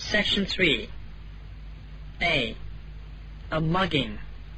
Section 3. A. A mugging.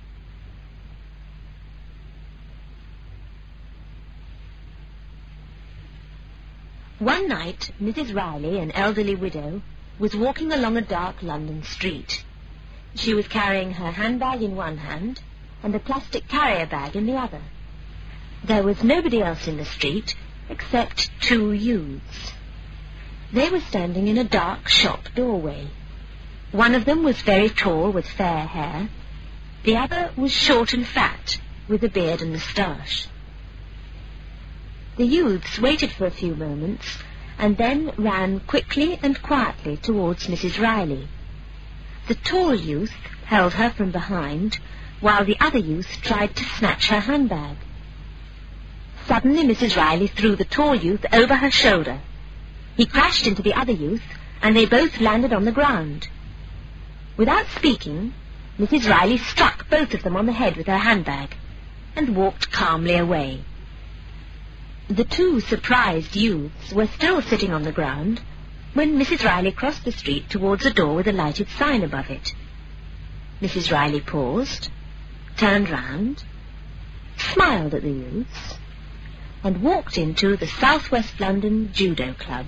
One night, Mrs. Riley, an elderly widow, was walking along a dark London street. She was carrying her handbag in one hand and a plastic carrier bag in the other. There was nobody else in the street except two youths. They were standing in a dark shop doorway. One of them was very tall with fair hair. The other was short and fat with a beard and moustache. The youths waited for a few moments and then ran quickly and quietly towards Mrs. Riley. The tall youth held her from behind, while the other youth tried to snatch her handbag. Suddenly Mrs. Riley threw the tall youth over her shoulder. He crashed into the other youth, and they both landed on the ground. Without speaking, Mrs. Riley struck both of them on the head with her handbag, and walked calmly away. The two surprised youths were still sitting on the ground when Mrs. Riley crossed the street towards a door with a lighted sign above it. Mrs. Riley paused, turned round, smiled at the youths, and walked into the South West London Judo Club.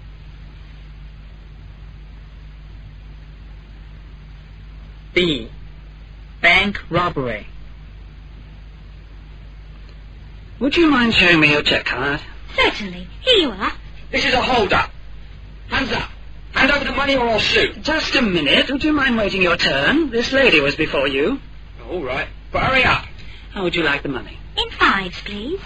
B. Bank robbery. Would you mind showing me your check card? Certainly. Here you are. This is a hold-up. Hands up. Hand over the money or I'll shoot. Just a minute. Would you mind waiting your turn? This lady was before you. All right. But hurry up. How would you like the money? In fives, please.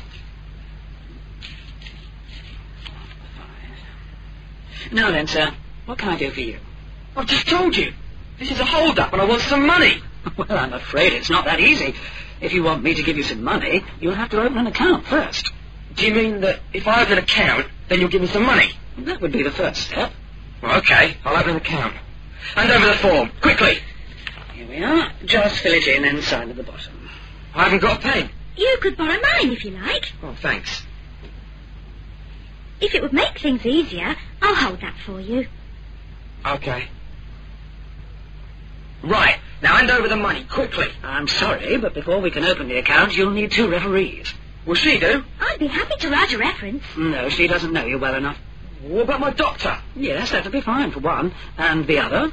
Now then, sir, what can I do for you? I've just told you. This is a hold-up and I want some money. Well, I'm afraid it's not that easy. If you want me to give you some money, you'll have to open an account first. Do you mean that if I open an account, then you'll give me some money? That would be the first step. Well, OK, I'll open an account. Hand over the form, quickly. Here we are. Just fill it in and sign at the bottom. I haven't got a pen. You could borrow mine if you like. Oh, thanks. If it would make things easier, I'll hold that for you. OK. Right, now hand over the money, quickly. I'm sorry, but before we can open the account, you'll need two referees. Will she do? I'd be happy to write a reference. No, she doesn't know you well enough. What about my doctor? Yes, that'll be fine for one. And the other?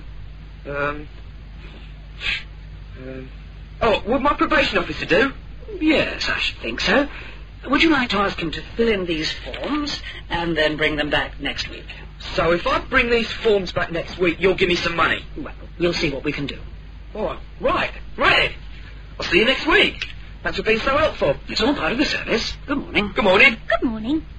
Oh, would my probation officer do? Yes, I should think so. Would you like to ask him to fill in these forms and then bring them back next week? So if I bring these forms back next week, you'll give me some money? Well, we'll see what we can do. Oh, right then. I'll see you next week. Thanks for being so helpful. It's all part of the service. Good morning. Good morning. Good morning.